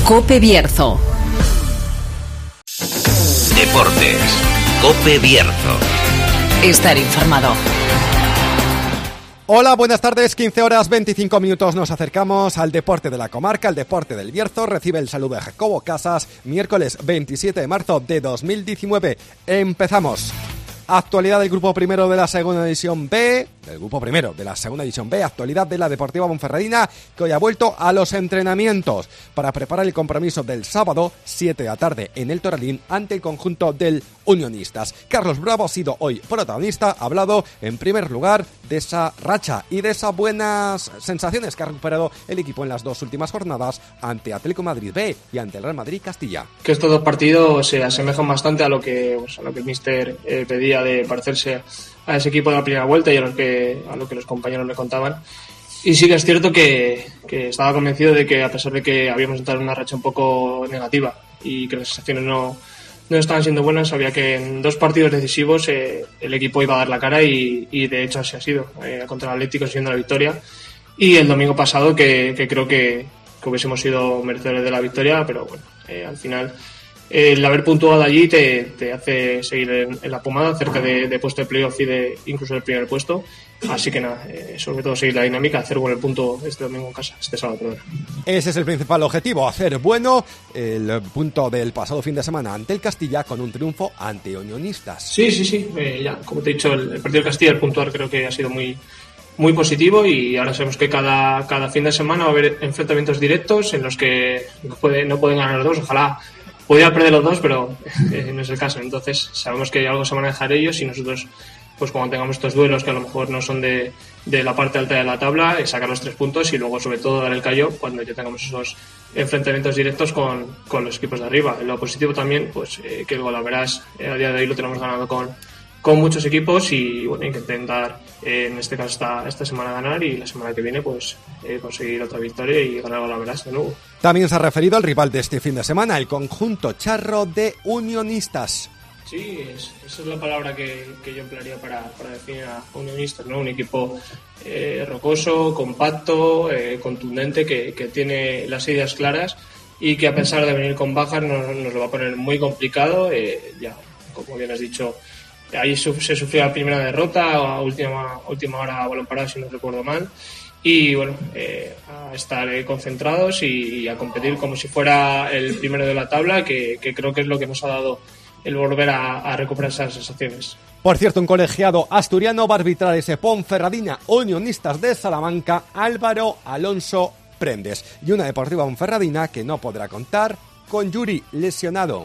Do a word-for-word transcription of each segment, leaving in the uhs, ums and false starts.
COPE Bierzo. Deportes. COPE Bierzo. Estar informado. Hola, buenas tardes, quince horas veinticinco minutos, nos acercamos al deporte de la comarca, el deporte del Bierzo. Recibe el saludo de Jacobo Casas, miércoles veintisiete de marzo de dos mil diecinueve. Empezamos. Actualidad del grupo primero de la segunda división B, del grupo primero de la segunda división B, actualidad de la Deportiva Ponferradina, que hoy ha vuelto a los entrenamientos para preparar el compromiso del sábado, siete de la tarde, en el Toralín, ante el conjunto del Unionistas. Carlos Bravo ha sido hoy protagonista, ha hablado en primer lugar de esa racha y de esas buenas sensaciones que ha recuperado el equipo en las dos últimas jornadas ante Atlético Madrid B y ante el Real Madrid Castilla. Que estos dos partidos se asemejan bastante a lo que, pues, a lo que el míster eh, pedía de parecerse a ese equipo de la primera vuelta y a lo que, a lo que los compañeros me contaban. Y sí que es cierto que, que estaba convencido de que, a pesar de que habíamos entrado en una racha un poco negativa y que las sensaciones no, no estaban siendo buenas, sabía que en dos partidos decisivos eh, el equipo iba a dar la cara y, y de hecho así ha sido. Eh, contra el Atlético siendo la victoria, y el domingo pasado que, que creo que, que hubiésemos sido merecedores de la victoria, pero bueno, eh, al final el haber puntuado allí te, te hace seguir en, en la pomada, cerca de, de puesto de playoff y de incluso el primer puesto. Así que nada, eh, sobre todo seguir la dinámica, hacer bueno el punto este domingo en casa, este sábado, perdón. Ese es el principal objetivo, hacer bueno el punto del pasado fin de semana ante el Castilla con un triunfo ante Unionistas. Sí, sí, sí, eh, ya, como te he dicho, el, el partido del Castilla, el puntuar creo que ha sido muy, muy positivo, y ahora sabemos que cada, cada fin de semana va a haber enfrentamientos directos en los que no, puede, no pueden ganar los dos. Ojalá pudiera perder los dos, pero eh, no es el caso. Entonces sabemos que algo se van a dejar ellos, y nosotros, pues cuando tengamos estos duelos que a lo mejor no son de, de la parte alta de la tabla, eh, sacar los tres puntos y luego sobre todo dar el callo cuando ya tengamos esos enfrentamientos directos con, con los equipos de arriba. En lo positivo también, pues eh, que el Golaveras eh, a día de hoy lo tenemos ganado con, con muchos equipos, y bueno, hay que intentar eh, en este caso esta, esta semana ganar, y la semana que viene pues eh, conseguir otra victoria y ganar el Golaveras de nuevo. También se ha referido al rival de este fin de semana, el conjunto charro de Unionistas. Sí, es, esa es la palabra que, que yo emplearía para, para definir a Unionistas, ¿no? Un equipo eh, rocoso, compacto, eh, contundente, que, que tiene las ideas claras, y que a pesar de venir con bajas nos, nos lo va a poner muy complicado. Eh, ya, como bien has dicho, ahí se sufrió la primera derrota a última, última hora a balón parado, si no recuerdo mal. Y bueno, eh, a estar eh, concentrados y, y a competir como si fuera el primero de la tabla, que, que creo que es lo que nos ha dado el volver a, a recuperar esas sensaciones. Por cierto, un colegiado asturiano va a arbitrar ese Ponferradina Unionistas de Salamanca, Álvaro Alonso Prendes, y una Deportiva Ponferradina que no podrá contar con Yuri lesionado.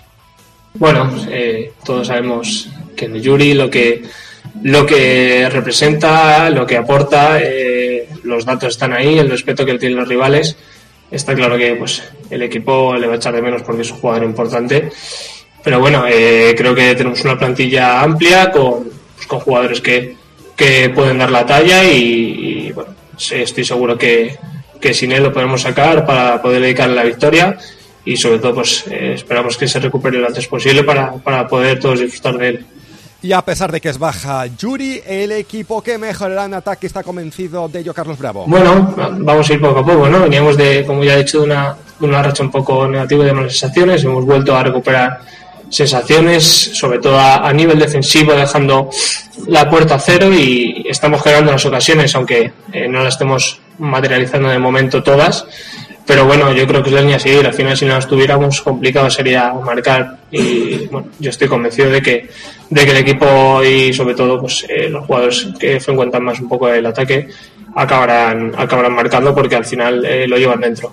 Bueno, eh, todos sabemos que en Yuri lo que lo que representa, lo que aporta, eh, los datos están ahí, el respeto que él tiene los rivales. Está claro que pues el equipo le va a echar de menos porque es un jugador importante, pero bueno, eh, creo que tenemos una plantilla amplia con, pues, con jugadores que, que pueden dar la talla, y, y bueno, estoy seguro que, que sin él lo podemos sacar para poder dedicarle la victoria. Y sobre todo pues eh, esperamos que se recupere lo antes posible para, para poder todos disfrutar de él. Y a pesar de que es baja Yuri, el equipo que mejorará en ataque está convencido de ello Carlos Bravo. Bueno, vamos a ir poco a poco, ¿no? Veníamos de, como ya he dicho, de una, de una racha un poco negativa de malas sensaciones. Hemos vuelto a recuperar sensaciones, sobre todo a, a nivel defensivo, dejando la puerta a cero, y estamos generando las ocasiones, aunque eh, no las estemos materializando de momento todas. Pero bueno, yo creo que es la línea a seguir. Al final, si no las tuviéramos, complicado sería marcar, y bueno, yo estoy convencido de que de que el equipo y sobre todo pues eh, los jugadores que frecuentan más un poco el ataque acabarán acabarán marcando, porque al final eh, lo llevan dentro.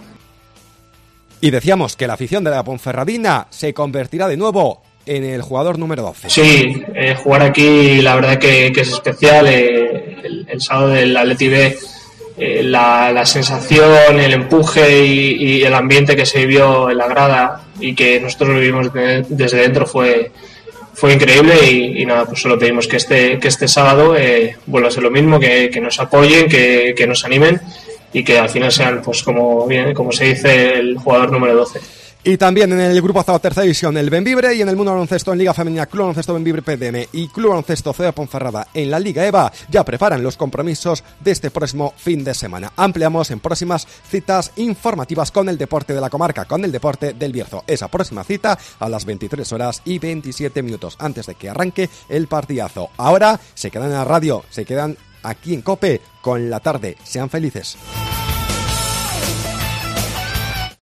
Y decíamos que la afición de la Ponferradina se convertirá de nuevo en el jugador número doce. Sí, eh, jugar aquí la verdad que, que es especial. Eh, el, el sábado del Atleti B, Eh, la, la sensación, el empuje y, y el ambiente que se vivió en la grada, y que nosotros lo vivimos de, desde dentro, fue fue increíble, y, y nada, pues solo pedimos que este que este sábado eh, vuelva a ser lo mismo, que, que nos apoyen, que, que nos animen, y que al final sean, pues como bien como se dice, el jugador número doce. Y también en el grupo A tercera división el Bembibre, y en el mundo baloncesto en Liga Femenina Club Baloncesto Bembibre P D M y Club Baloncesto C de Ponferrada en la Liga EVA ya preparan los compromisos de este próximo fin de semana. Ampliamos en próximas citas informativas con el deporte de la comarca, con el deporte del Bierzo. Esa próxima cita a las veintitrés horas y veintisiete minutos antes de que arranque el partidazo. Ahora se quedan en la radio, se quedan aquí en COPE con la tarde. Sean felices.